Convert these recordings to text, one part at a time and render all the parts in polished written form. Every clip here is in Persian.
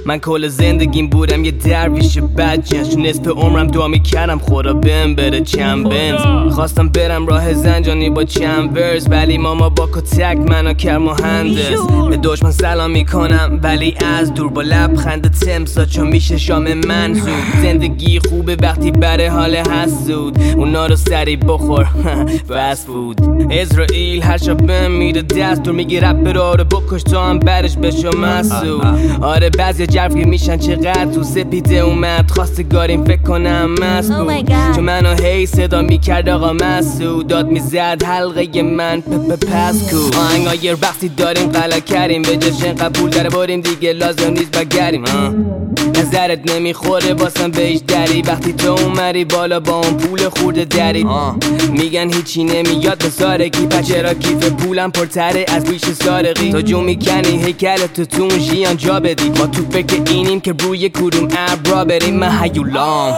من کل زندگیم بودم یه درویش بدجنس، نصف عمرم دعا میکردم خدا بهم بده چند بنز. خواستم برم راه زنجانی با چند ورز، ولی ماما با کتک منو کرد مهندس. به دشمن سلام میکنم ولی از دور، با لبخند تمسا چون میشه شام منظور. زندگی خوبه وقتی بره حال حسود، اونا رو سری بخور فست فود. اسرائیل هر شب بهم میده دستور، میگی رپرها رو بکش تا هم برش بشو مسئول. آره بعضی جرفی میشن چقدر تو سپیده اومد خواستگاریم فکر کنم مست بود، چون منو هی صدا میکرد آقا مسعود. داد میزد حلقه من پس کو. آهنگا یه وقتی داریم غلا کردیم، به جشن قبول داره بریم دیگه لازم نیست بگریم. نظرت نمیخوره واسم بهش دری، وقتی تو اومدی بالا با اون پول خورده دری. میگن هیچی نمیاد به سارگی، پچرا کیف پولم پرتره از بیش سارقی. تو جو میکنی هیکلت تو اون ژیان جا بدی، ما تو فکر اینیم که روی کدوم ابرا بریم. من هیولام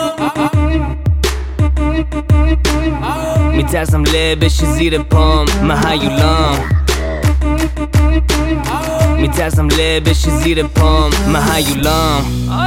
میترسم له بشه زیر پام. من هیولام میترسم له بشه زیر پام. من هیولام.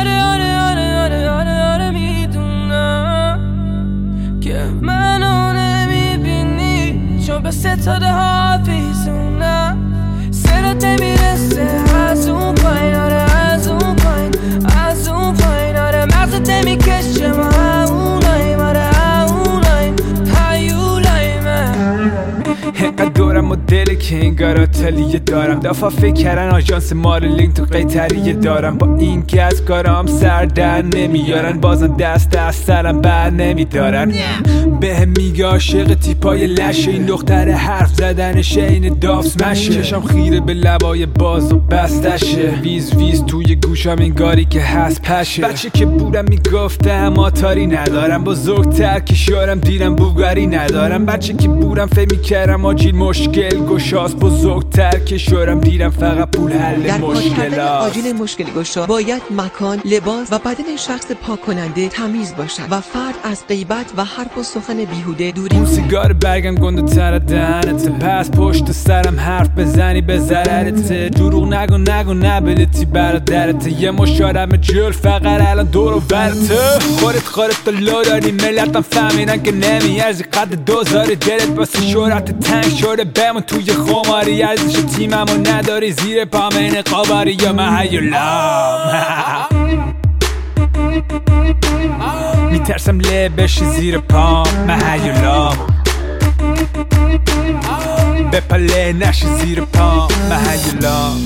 آره میدونم که منو نمیبینی، چون به ستاره حافظونم. صدات نمیرسه از اون پایین، آره از اون پایین، از اون پایین. آره مغزت نمیکشه ما هموناییم، آره هموناییم، هیولاییم. اینقدر دورم و دل که انگار آتلیه دارم، دفعه فکر کردن آژانس مارلینگ تو قیتریه دارم. با این که از کارام سر در نمیارن، بازم دست از سرم بر نمیدارن. بهم میگه عاشق تیپای لشه، این دختر حرف زدنش این دافس مشه. چشم خیره به لبای باز و بستشه، ویز ویز توی گوشم انگاری که هست پشه. بچه که بودم میگفتم آتاری ندارم، بزرگتر که شارم دیرم بوگاری ندارم. بچه که بودم فکر میکردم آجیل مشکل گشاست، بزرگتر که شارم دیرم فقط پول حل مشکلات. در آجیل مشکل گشا باید مکان، لباس و بدن شخص پاک کننده تمیز باشد و فرد از غیبت و حرف و سخن بیهوده دوری. اون سیگار برگم گنده تر دهنته، پس پشت سرم حرف بزنی به ضررته. دروغ نگو نبلتی برادرته، یه مشارم جل فقط الان دور و برته. خودت تو لو داری، ملتم فهمیدن که نمیارزی قد دوزاری. دلت واسه شهرت تنگ شده بمون توی خماری، ارزش تیممو نداری زیر پامین قباری. یا من هیولام میترسم له بشه زیر پام. من هیولام بپله نشه زیر پام. من هیولام.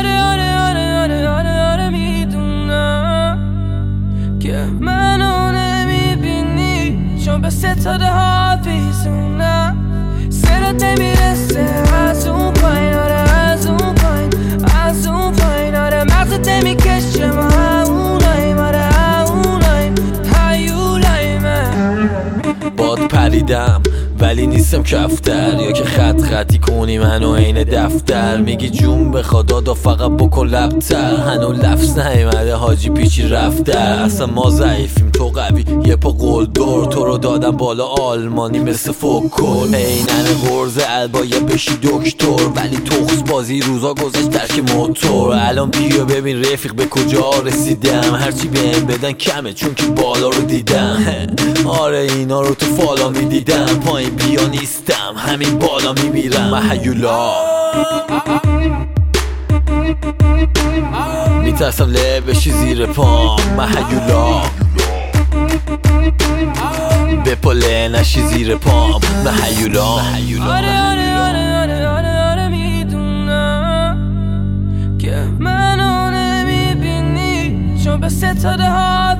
آره میدونم که منو نمیبینی، چون به ستاره حافظونم. صدات نمیرسه از اون پایین، آره از اون پایین، از اون پایین. آره مغزت نمیکشه ما هموناییم، آره هموناییم، هیولاییم. باد پریدم ولی نیستم کفتر، یا که خطی کنی منو عین دفتر. میگی جون بخواد دادا فقط بکن لبتر، هنو لفظ نیومده حاجی پیچی رفته. اصلا ما ضعیفیم تو قوی، یه پا قول دور. تو رو دادم بالا آلمانی مثل فوکل، اینن غرزه البایه بشی دکتر. ولی تخص بازی روزا گذشت درک موتور. الان بیا ببین رفیق به کجا رسیدم، هرچی بهم بدن کمه چون که بالا رو دیدم. آره اینا رو تو فالا میدیدم، پایین بیا نیستم همین بالا میمیرم. من هیولام میترسم له بشی زیر پام. من هیولام بپله نشی زیر پام. من هیولام. آره میدونم که منو نمیبینی، چون به ستاره ها